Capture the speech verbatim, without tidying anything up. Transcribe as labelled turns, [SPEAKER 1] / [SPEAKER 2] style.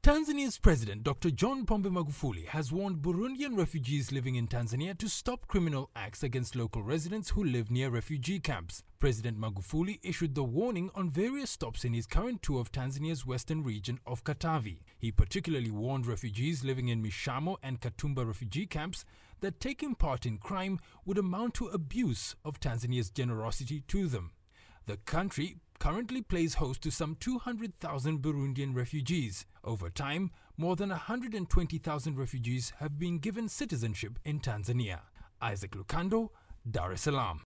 [SPEAKER 1] Tanzania's President Doctor John Pombe Magufuli has warned Burundian refugees living in Tanzania to stop criminal acts against local residents who live near refugee camps. President Magufuli issued the warning on various stops in his current tour of Tanzania's western region of Katavi. He particularly warned refugees living in Mishamo and Katumba refugee camps that taking part in crime would amount to abuse of Tanzania's generosity to them. The country currently plays host to some two hundred thousand Burundian refugees. Over time, more than one hundred twenty thousand refugees have been given citizenship in Tanzania. Isaac Lukando, Dar es Salaam.